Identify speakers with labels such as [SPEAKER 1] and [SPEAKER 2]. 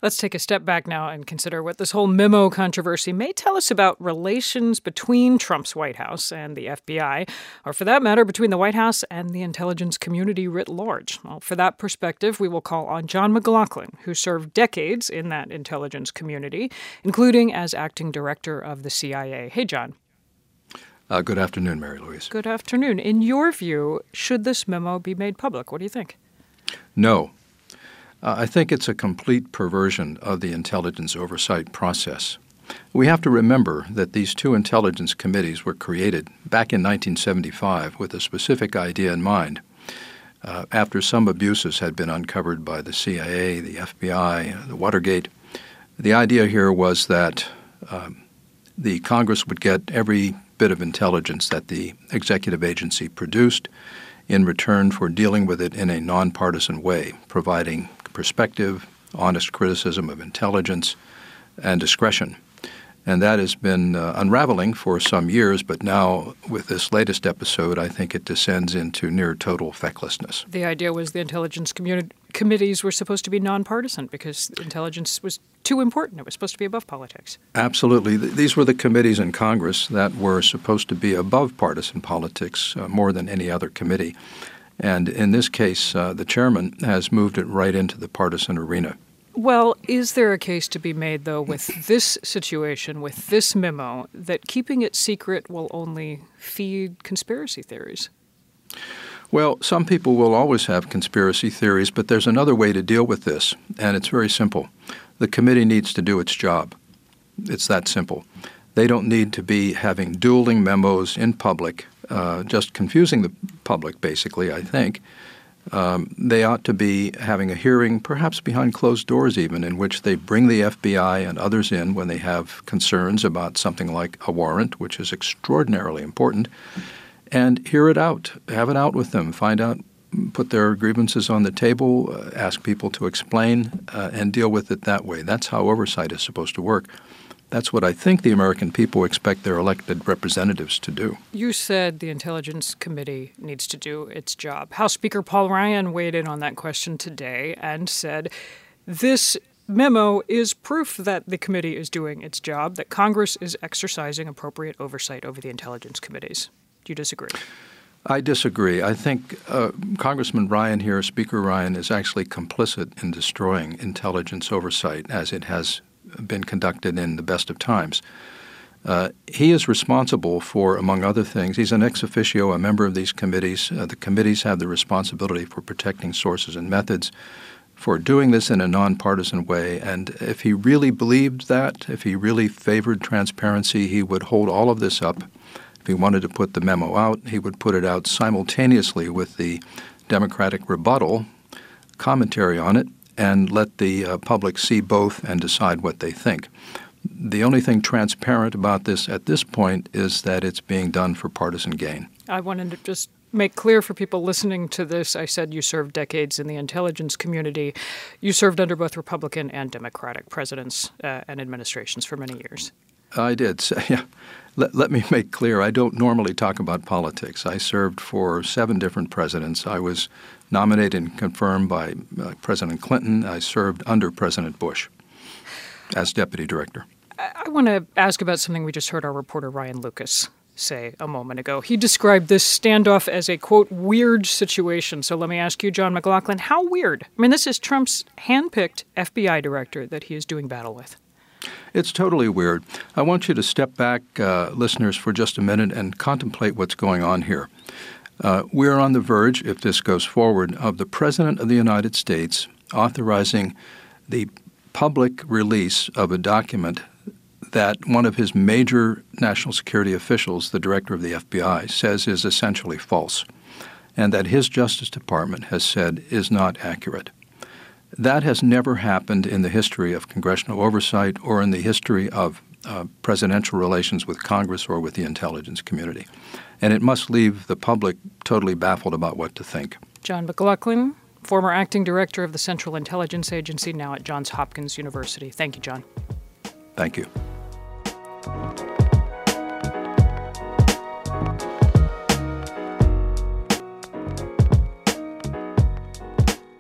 [SPEAKER 1] Let's take a step back now and consider what this whole memo controversy may tell us about relations between Trump's White House and the FBI, or for that matter, between the White House and the intelligence community writ large. Well, for that perspective, we will call on John McLaughlin, who served decades in that intelligence community, including as acting director of the CIA. Hey, John.
[SPEAKER 2] Good afternoon, Mary Louise.
[SPEAKER 1] Good afternoon. In your view, should this memo be made public? What do you think?
[SPEAKER 2] No. I think it's a complete perversion of the intelligence oversight process. We have to remember that these two intelligence committees were created back in 1975 with a specific idea in mind. After some abuses had been uncovered by the CIA, the FBI, the Watergate, the idea here was that the Congress would get every bit of intelligence that the executive agency produced in return for dealing with it in a nonpartisan way, providing perspective, honest criticism of intelligence, and discretion. And that has been unraveling for some years, but now with this latest episode, I think it descends into near total fecklessness.
[SPEAKER 1] The idea was the intelligence committees were supposed to be nonpartisan because intelligence was too important. It was supposed to be above politics.
[SPEAKER 2] Absolutely. These were the committees in Congress that were supposed to be above partisan politics more than any other committee. And in this case, the chairman has moved it right into the partisan arena.
[SPEAKER 1] Well, is there a case to be made, though, with this situation, with this memo, that keeping it secret will only feed conspiracy theories?
[SPEAKER 2] Well, some people will always have conspiracy theories, but there's another way to deal with this, and it's very simple. The committee needs to do its job. It's that simple. They don't need to be having dueling memos in public, just confusing the public, basically, I think. They ought to be having a hearing, perhaps behind closed doors even, in which they bring the FBI and others in when they have concerns about something like a warrant, which is extraordinarily important, and hear it out, have it out with them, find out, put their grievances on the table, ask people to explain, and deal with it that way. That's how oversight is supposed to work. That's what I think the American people expect their elected representatives to do.
[SPEAKER 1] You said the Intelligence Committee needs to do its job. House Speaker Paul Ryan weighed in on that question today and said this memo is proof that the committee is doing its job, that Congress is exercising appropriate oversight over the intelligence committees. Do you disagree?
[SPEAKER 2] I disagree. I think Congressman Ryan here, Speaker Ryan, is actually complicit in destroying intelligence oversight as it has been conducted in the best of times. He is responsible for, among other things, he's an ex officio, a member of these committees. The committees have the responsibility for protecting sources and methods, for doing this in a nonpartisan way. And if he really believed that, if he really favored transparency, he would hold all of this up. If he wanted to put the memo out, he would put it out simultaneously with the Democratic rebuttal commentary on it, and let the public see both and decide what they think. The only thing transparent about this at this point is that it's being done for partisan gain.
[SPEAKER 1] I wanted to just make clear for people listening to this, I said you served decades in the intelligence community. You served under both Republican and Democratic presidents and administrations for many years.
[SPEAKER 2] I did. Yeah. Let me make clear, I don't normally talk about politics. I served for 7 different presidents. I was nominated and confirmed by President Clinton. I served under President Bush as deputy director.
[SPEAKER 1] I want to ask about something we just heard our reporter Ryan Lucas say a moment ago. He described this standoff as a, quote, weird situation. So let me ask you, John McLaughlin, how weird? I mean, this is Trump's handpicked FBI director that he is doing battle with.
[SPEAKER 2] It's totally weird. I want you to step back, listeners, for just a minute and contemplate what's going on here. We're on the verge, if this goes forward, of the President of the United States authorizing the public release of a document that one of his major national security officials, the director of the FBI, says is essentially false, and that his Justice Department has said is not accurate. That has never happened in the history of congressional oversight or in the history of presidential relations with Congress or with the intelligence community. And it must leave the public totally baffled about what to think.
[SPEAKER 1] John McLaughlin, former acting director of the Central Intelligence Agency, now at Johns Hopkins University. Thank you, John.
[SPEAKER 2] Thank you.